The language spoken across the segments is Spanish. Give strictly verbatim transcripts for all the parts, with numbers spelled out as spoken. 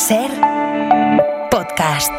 Ser Podcast.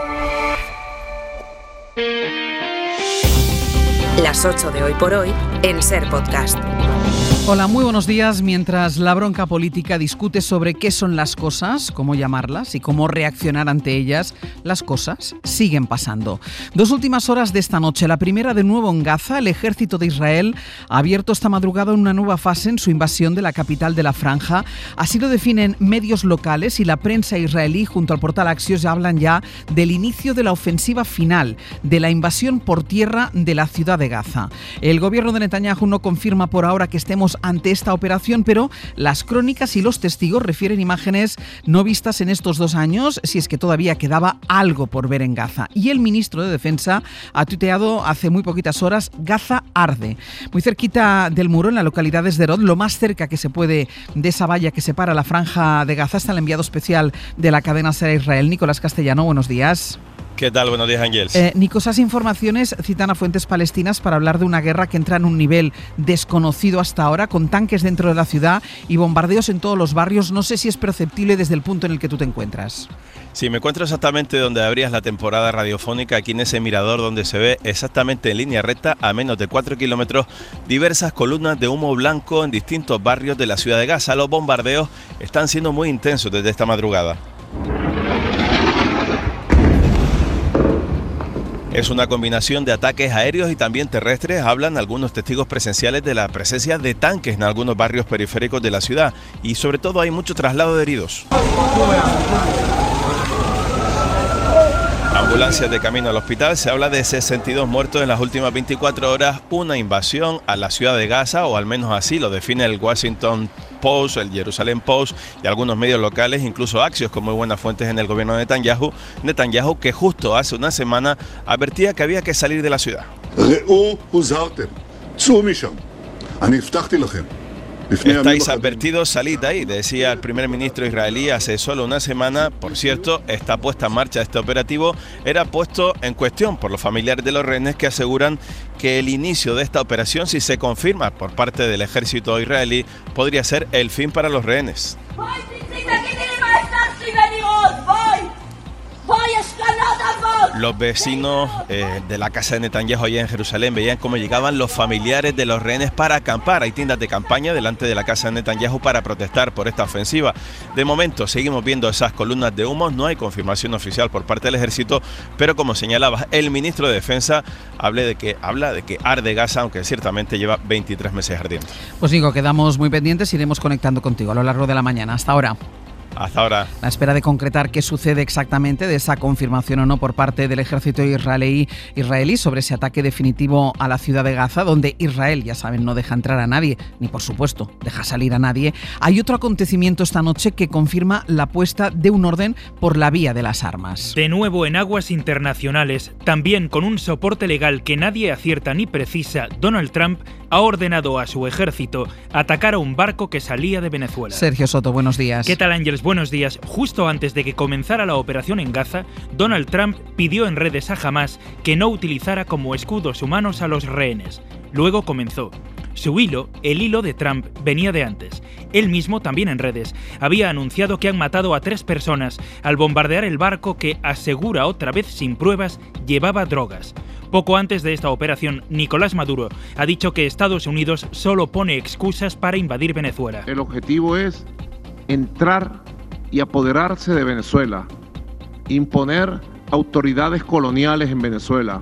Las ocho de hoy por hoy en Ser Podcast. Hola, muy buenos días. Mientras la bronca política discute sobre qué son las cosas, cómo llamarlas y cómo reaccionar ante ellas, las cosas siguen pasando. Dos últimas horas de esta noche. La primera de nuevo en Gaza. El ejército de Israel ha abierto esta madrugada una nueva fase en su invasión de la capital de la Franja. Así lo definen medios locales y la prensa israelí junto al portal Axios ya hablan ya del inicio de la ofensiva final, de la invasión por tierra de la ciudad de Gaza. El gobierno de Netanyahu no confirma por ahora que estemos ante esta operación, pero las crónicas y los testigos refieren imágenes no vistas en estos dos años, si es que todavía quedaba algo por ver en Gaza. Y el ministro de Defensa ha tuiteado hace muy poquitas horas: Gaza arde. Muy cerquita del muro, en la localidad de Sderot, lo más cerca que se puede de esa valla que separa la franja de Gaza, está el enviado especial de la cadena SER Israel, Nicolás Castellano. Buenos días. ¿Qué tal? Buenos días, Ángels. Eh, Nico, esas informaciones citan a fuentes palestinas para hablar de una guerra que entra en un nivel desconocido hasta ahora, con tanques dentro de la ciudad y bombardeos en todos los barrios. No sé si es perceptible desde el punto en el que tú te encuentras. Sí, me encuentro exactamente donde abrías la temporada radiofónica, aquí en ese mirador donde se ve exactamente en línea recta, a menos de cuatro kilómetros, diversas columnas de humo blanco en distintos barrios de la ciudad de Gaza. Los bombardeos están siendo muy intensos desde esta madrugada. Es una combinación de ataques aéreos y también terrestres. Hablan algunos testigos presenciales de la presencia de tanques en algunos barrios periféricos de la ciudad y sobre todo hay mucho traslado de heridos. Ambulancias de camino al hospital. Se habla de sesenta y dos muertos en las últimas veinticuatro horas. Una invasión a la ciudad de Gaza, o al menos así lo define el Washington Post, el Jerusalem Post y algunos medios locales, incluso Axios, con muy buenas fuentes en el gobierno de Netanyahu. Netanyahu, que justo hace una semana advertía que había que salir de la ciudad. Estáis advertidos, salid de ahí, decía el primer ministro israelí hace solo una semana. Por cierto, esta puesta en marcha de este operativo era puesto en cuestión por los familiares de los rehenes, que aseguran que el inicio de esta operación, si se confirma por parte del ejército israelí, podría ser el fin para los rehenes. Los vecinos eh, de la casa de Netanyahu allá en Jerusalén veían cómo llegaban los familiares de los rehenes para acampar. Hay tiendas de campaña delante de la casa de Netanyahu para protestar por esta ofensiva. De momento seguimos viendo esas columnas de humo, no hay confirmación oficial por parte del ejército, pero como señalaba el ministro de Defensa, habla de que, habla de que arde Gaza, aunque ciertamente lleva veintitrés meses ardiendo. Pues Nico, quedamos muy pendientes, iremos conectando contigo a lo largo de la mañana. Hasta ahora. Hasta ahora. La espera de concretar qué sucede exactamente, de esa confirmación o no por parte del ejército israelí, israelí sobre ese ataque definitivo a la ciudad de Gaza, donde Israel, ya saben, no deja entrar a nadie, ni por supuesto deja salir a nadie. Hay otro acontecimiento esta noche que confirma la puesta de un orden por la vía de las armas. De nuevo en aguas internacionales, también con un soporte legal que nadie acierta ni precisa, Donald Trump ha ordenado a su ejército atacar a un barco que salía de Venezuela. Sergio Soto, buenos días. ¿Qué tal, Ángels? Buenos días. Justo antes de que comenzara la operación en Gaza, Donald Trump pidió en redes a Hamás que no utilizara como escudos humanos a los rehenes. Luego comenzó. Su hilo, el hilo de Trump, venía de antes. Él mismo, también en redes, había anunciado que han matado a tres personas al bombardear el barco que, asegura otra vez sin pruebas, llevaba drogas. Poco antes de esta operación, Nicolás Maduro ha dicho que Estados Unidos solo pone excusas para invadir Venezuela. El objetivo es entrar y apoderarse de Venezuela, imponer autoridades coloniales en Venezuela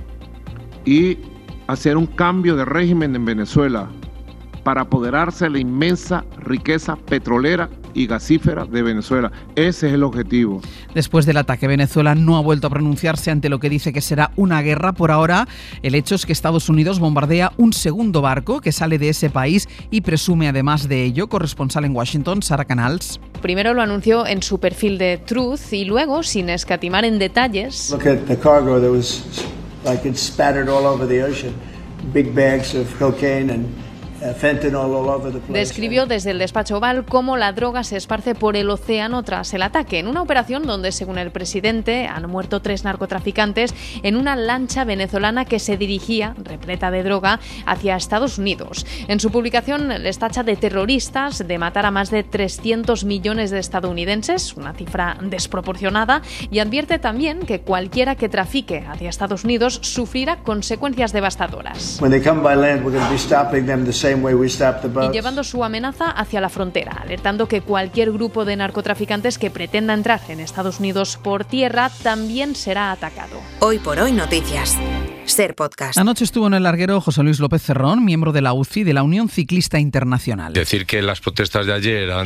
y hacer un cambio de régimen en Venezuela para apoderarse de la inmensa riqueza petrolera y gasífera de Venezuela. Ese es el objetivo. Después del ataque, Venezuela no ha vuelto a pronunciarse ante lo que dice que será una guerra. Por ahora, el hecho es que Estados Unidos bombardea un segundo barco que sale de ese país y presume además de ello. Corresponsal en Washington, Sara Canals. Primero lo anunció en su perfil de Truth y luego, sin escatimar en detalles, Look at the cargo that was like it spattered all over the ocean. Big bags of cocaine and Describió desde el despacho Oval cómo la droga se esparce por el océano tras el ataque, en una operación donde, según el presidente, han muerto tres narcotraficantes en una lancha venezolana que se dirigía, repleta de droga, hacia Estados Unidos. En su publicación les tacha de terroristas, de matar a más de trescientos millones de estadounidenses, una cifra desproporcionada, y advierte también que cualquiera que trafique hacia Estados Unidos sufrirá consecuencias devastadoras. Y llevando su amenaza hacia la frontera, alertando que cualquier grupo de narcotraficantes que pretenda entrar en Estados Unidos por tierra también será atacado. Hoy por hoy noticias. Ser Podcast. Anoche estuvo en el larguero José Luis López Cerrón, miembro de la U C I, de la Unión Ciclista Internacional. Decir que las protestas de ayer han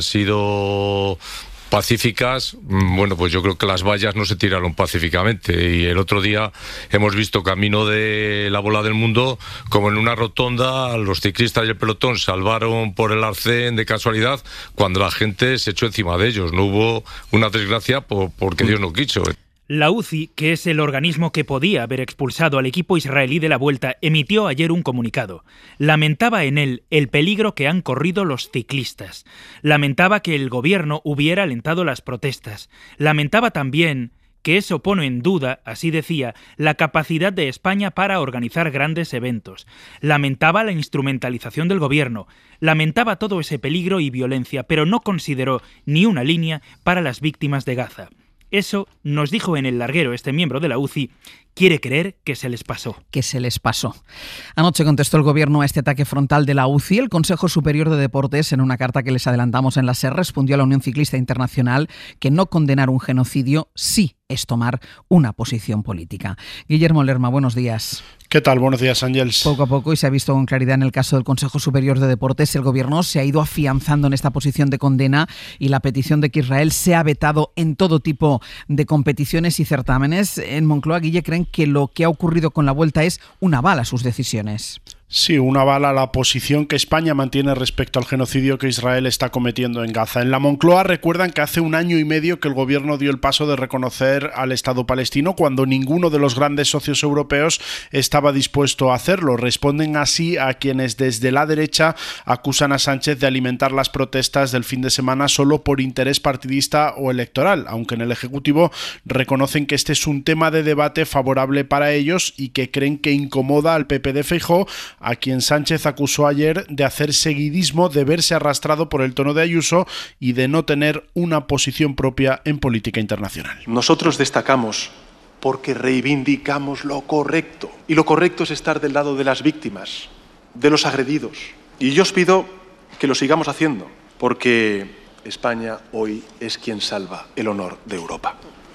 sido pacíficas, bueno, pues yo creo que las vallas no se tiraron pacíficamente, y el otro día hemos visto camino de la bola del mundo como en una rotonda los ciclistas y el pelotón salvaron por el arcén de casualidad cuando la gente se echó encima de ellos. No hubo una desgracia por, porque Dios no quiso. La U C I, que es el organismo que podía haber expulsado al equipo israelí de la Vuelta, emitió ayer un comunicado. Lamentaba en él el peligro que han corrido los ciclistas. Lamentaba que el gobierno hubiera alentado las protestas. Lamentaba también que eso pone en duda, así decía, la capacidad de España para organizar grandes eventos. Lamentaba la instrumentalización del gobierno. Lamentaba todo ese peligro y violencia, pero no consideró ni una línea para las víctimas de Gaza. Eso nos dijo en el larguero este miembro de la U C I. Quiere creer que se les pasó. Que se les pasó. Anoche contestó el gobierno a este ataque frontal de la U C I. El Consejo Superior de Deportes, en una carta que les adelantamos en la SER, respondió a la Unión Ciclista Internacional que no condenar un genocidio sí es tomar una posición política. Guillermo Lerma, buenos días. ¿Qué tal? Buenos días, Ángels. Poco a poco, y se ha visto con claridad en el caso del Consejo Superior de Deportes, el gobierno se ha ido afianzando en esta posición de condena y la petición de que Israel sea vetado en todo tipo de competiciones y certámenes. En Moncloa, Guille, creen que lo que ha ocurrido con la Vuelta es un aval a sus decisiones. Sí, un aval a la posición que España mantiene respecto al genocidio que Israel está cometiendo en Gaza. En la Moncloa recuerdan que hace un año y medio que el gobierno dio el paso de reconocer al Estado palestino cuando ninguno de los grandes socios europeos estaba dispuesto a hacerlo. Responden así a quienes desde la derecha acusan a Sánchez de alimentar las protestas del fin de semana solo por interés partidista o electoral, aunque en el Ejecutivo reconocen que este es un tema de debate favorable para ellos y que creen que incomoda al P P de Feijóo, a quien Sánchez acusó ayer de hacer seguidismo, de verse arrastrado por el tono de Ayuso y de no tener una posición propia en política internacional. Nosotros destacamos porque reivindicamos lo correcto, y lo correcto es estar del lado de las víctimas, de los agredidos. Y yo os pido que lo sigamos haciendo, porque España hoy es quien salva el honor de Europa.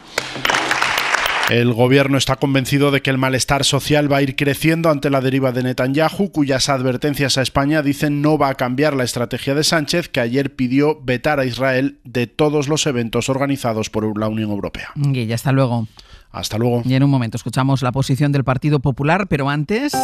El gobierno está convencido de que el malestar social va a ir creciendo ante la deriva de Netanyahu, cuyas advertencias a España dicen no va a cambiar la estrategia de Sánchez, que ayer pidió vetar a Israel de todos los eventos organizados por la Unión Europea. Y ya hasta luego. Hasta luego. Y en un momento escuchamos la posición del Partido Popular, pero antes...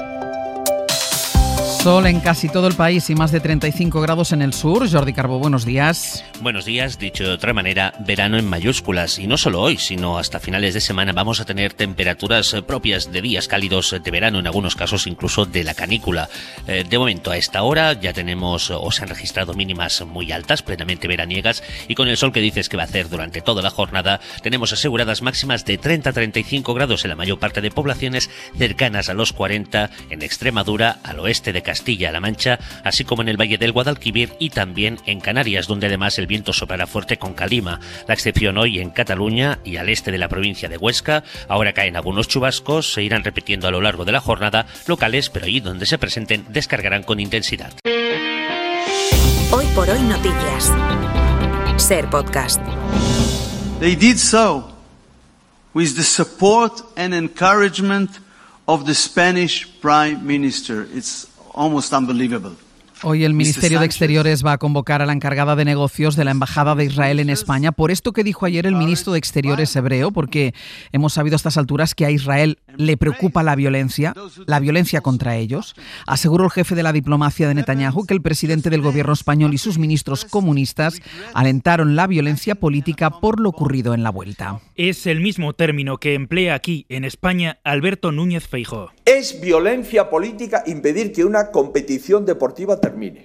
Sol en casi todo el país y más de treinta y cinco grados en el sur. Jordi Carbó, buenos días. Buenos días. Dicho de otra manera, verano en mayúsculas. Y no solo hoy, sino hasta finales de semana vamos a tener temperaturas propias de días cálidos de verano, en algunos casos incluso de la canícula. Eh, de momento, a esta hora ya tenemos o se han registrado mínimas muy altas, plenamente veraniegas, y con el sol que dices que va a hacer durante toda la jornada, tenemos aseguradas máximas de treinta a treinta y cinco grados en la mayor parte de poblaciones, cercanas a los cuarenta en Extremadura, al oeste de Castilla-La Mancha, así como en el Valle del Guadalquivir y también en Canarias, donde además el viento soplará fuerte con calima. La excepción hoy en Cataluña y al este de la provincia de Huesca. Ahora caen algunos chubascos, se irán repitiendo a lo largo de la jornada, locales, pero allí donde se presenten descargarán con intensidad. Hoy por hoy noticias. Ser Podcast. They did so with the support and encouragement of the Spanish Prime Minister. It's almost unbelievable. Hoy el Ministerio de Exteriores va a convocar a la encargada de negocios de la Embajada de Israel en España por esto que dijo ayer el ministro de Exteriores hebreo, porque hemos sabido a estas alturas que a Israel le preocupa la violencia, la violencia contra ellos. Aseguró el jefe de la diplomacia de Netanyahu que el presidente del gobierno español y sus ministros comunistas alentaron la violencia política por lo ocurrido en la vuelta. Es el mismo término que emplea aquí, en España, Alberto Núñez Feijóo. Es violencia política impedir que una competición deportiva termine.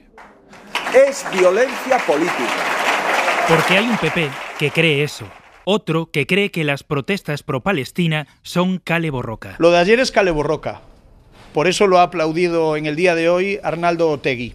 Es violencia política. Porque hay un P P que cree eso. Otro que cree que las protestas pro-Palestina son cale borroca. Lo de ayer es cale borroca. Por eso lo ha aplaudido en el día de hoy Arnaldo Otegi.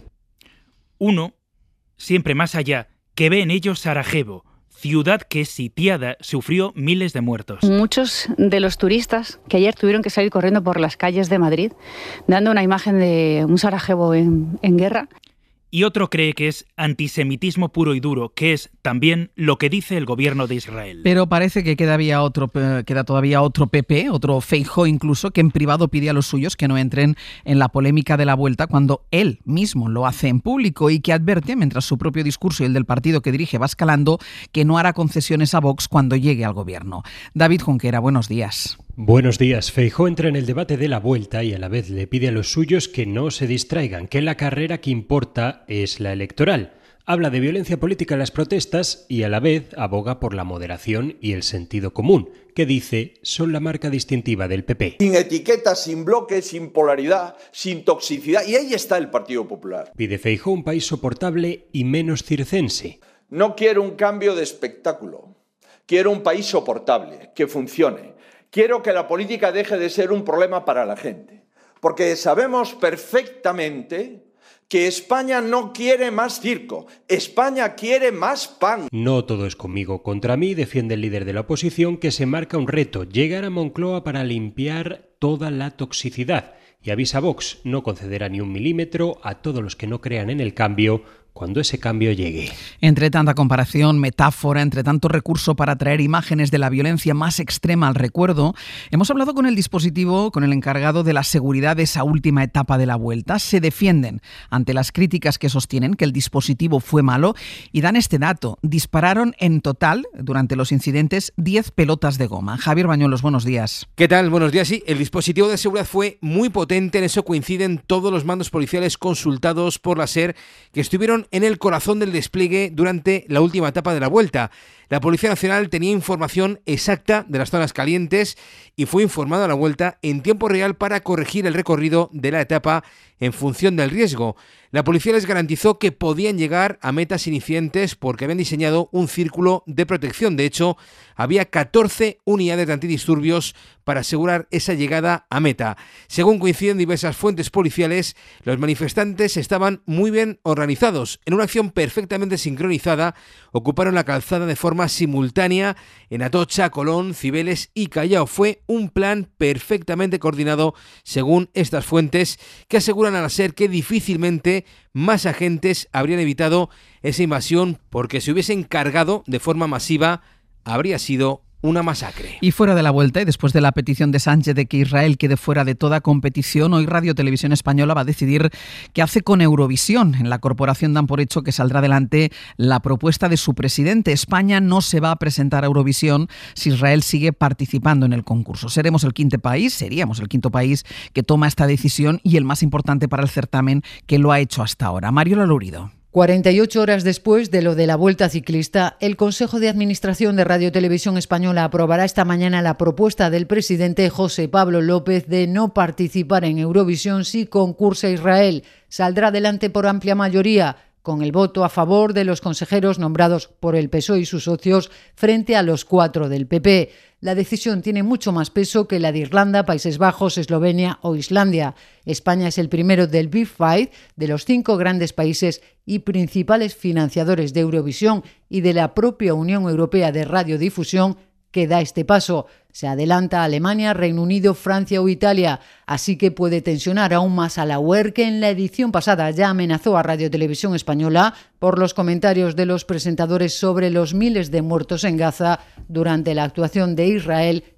Uno, siempre más allá, que ve en ellos Sarajevo, ciudad que sitiada sufrió miles de muertos. Muchos de los turistas que ayer tuvieron que salir corriendo por las calles de Madrid, dando una imagen de un Sarajevo en, en guerra. Y otro cree que es antisemitismo puro y duro, que es también lo que dice el gobierno de Israel. Pero parece que queda, había otro, queda todavía otro P P, otro Feijóo incluso, que en privado pide a los suyos que no entren en la polémica de la vuelta cuando él mismo lo hace en público y que advierte, mientras su propio discurso y el del partido que dirige va escalando, que no hará concesiones a Vox cuando llegue al gobierno. David Junquera, buenos días. Buenos días. Feijóo entra en el debate de la vuelta y a la vez le pide a los suyos que no se distraigan, que la carrera que importa es la electoral. Habla de violencia política en las protestas y a la vez aboga por la moderación y el sentido común, que dice son la marca distintiva del P P. Sin etiquetas, sin bloques, sin polaridad, sin toxicidad. Y ahí está el Partido Popular. Pide Feijóo un país soportable y menos circense. No quiero un cambio de espectáculo. Quiero un país soportable, que funcione. Quiero que la política deje de ser un problema para la gente, porque sabemos perfectamente que España no quiere más circo, España quiere más pan. No todo es conmigo contra mí, defiende el líder de la oposición, que se marca un reto, llegar a Moncloa para limpiar toda la toxicidad. Y avisa a Vox, no concederá ni un milímetro a todos los que no crean en el cambio cuando ese cambio llegue. Entre tanta comparación, metáfora, entre tanto recurso para traer imágenes de la violencia más extrema al recuerdo, hemos hablado con el dispositivo, con el encargado de la seguridad de esa última etapa de la vuelta. Se defienden ante las críticas que sostienen que el dispositivo fue malo y dan este dato. Dispararon en total, durante los incidentes, diez pelotas de goma. Javier Bañuelos, buenos días. ¿Qué tal? Buenos días. Sí, el dispositivo de seguridad fue muy potente. En eso coinciden todos los mandos policiales consultados por la SER que estuvieron en el corazón del despliegue durante la última etapa de la vuelta. La Policía Nacional tenía información exacta de las zonas calientes y fue informada a la vuelta en tiempo real para corregir el recorrido de la etapa en función del riesgo. La policía les garantizó que podían llegar a metas sin incidentes porque habían diseñado un círculo de protección. De hecho, había catorce unidades de antidisturbios para asegurar esa llegada a meta. Según coinciden diversas fuentes policiales, los manifestantes estaban muy bien organizados. En una acción perfectamente sincronizada, ocuparon la calzada de forma simultánea en Atocha, Colón, Cibeles y Callao. Fue un plan perfectamente coordinado, según estas fuentes, que aseguran a la SER que difícilmente más agentes habrían evitado esa invasión, porque si hubiesen cargado de forma masiva, habría sido una masacre. Y fuera de la vuelta, y después de la petición de Sánchez de que Israel quede fuera de toda competición, hoy Radio Televisión Española va a decidir qué hace con Eurovisión. En la corporación dan por hecho que saldrá adelante la propuesta de su presidente. España no se va a presentar a Eurovisión si Israel sigue participando en el concurso. Seremos el quinto país, seríamos el quinto país que toma esta decisión y el más importante para el certamen que lo ha hecho hasta ahora. Mariola Lourido. cuarenta y ocho horas después de lo de la Vuelta Ciclista, el Consejo de Administración de Radio Televisión Española aprobará esta mañana la propuesta del presidente José Pablo López de no participar en Eurovisión si concursa Israel. Saldrá adelante por amplia mayoría, con el voto a favor de los consejeros nombrados por el P S O E y sus socios frente a los cuatro del P P. La decisión tiene mucho más peso que la de Irlanda, Países Bajos, Eslovenia o Islandia. España es el primero del Big Five, de los cinco grandes países y principales financiadores de Eurovisión y de la propia Unión Europea de Radiodifusión, que da este paso. Se adelanta Alemania, Reino Unido, Francia o Italia, así que puede tensionar aún más a la U E R, que en la edición pasada ya amenazó a Radio Televisión Española por los comentarios de los presentadores sobre los miles de muertos en Gaza durante la actuación de Israel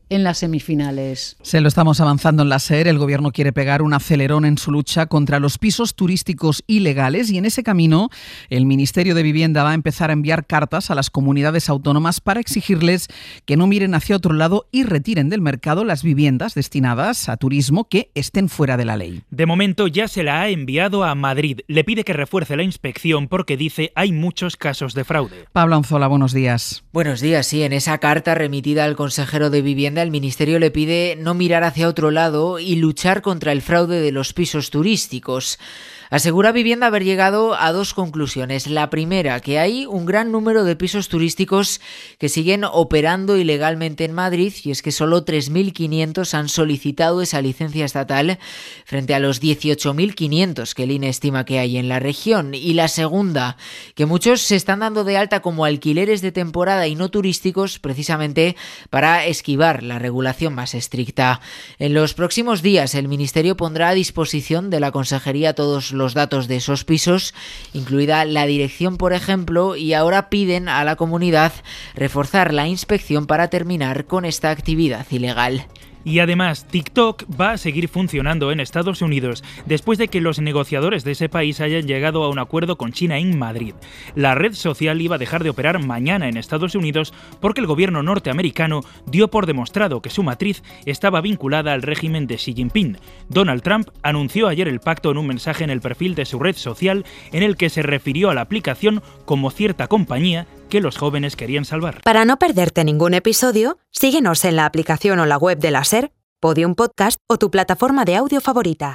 en las semifinales. Se lo estamos avanzando en la SER. El Gobierno quiere pegar un acelerón en su lucha contra los pisos turísticos ilegales y en ese camino el Ministerio de Vivienda va a empezar a enviar cartas a las comunidades autónomas para exigirles que no miren hacia otro lado y retiren del mercado las viviendas destinadas a turismo que estén fuera de la ley. De momento ya se la ha enviado a Madrid. Le pide que refuerce la inspección porque dice hay muchos casos de fraude. Pablo Anzola, buenos días. Buenos días, sí. En esa carta remitida al consejero de Vivienda, el Ministerio le pide no mirar hacia otro lado y luchar contra el fraude de los pisos turísticos. Asegura Vivienda haber llegado a dos conclusiones. La primera, que hay un gran número de pisos turísticos que siguen operando ilegalmente en Madrid, y es que solo tres mil quinientos han solicitado esa licencia estatal frente a los dieciocho mil quinientos que el I N E estima que hay en la región. Y la segunda, que muchos se están dando de alta como alquileres de temporada y no turísticos precisamente para esquivar la regulación más estricta. En los próximos días el Ministerio pondrá a disposición de la Consejería todos los datos de esos pisos, incluida la dirección, por ejemplo, y ahora piden a la comunidad reforzar la inspección para terminar con esta actividad ilegal. Y además, TikTok va a seguir funcionando en Estados Unidos después de que los negociadores de ese país hayan llegado a un acuerdo con China en Madrid. La red social iba a dejar de operar mañana en Estados Unidos porque el gobierno norteamericano dio por demostrado que su matriz estaba vinculada al régimen de Xi Jinping. Donald Trump anunció ayer el pacto en un mensaje en el perfil de su red social en el que se refirió a la aplicación como cierta compañía que los jóvenes querían salvar. Para no perderte ningún episodio, síguenos en la aplicación o la web de la SER, Podium Podcast o tu plataforma de audio favorita.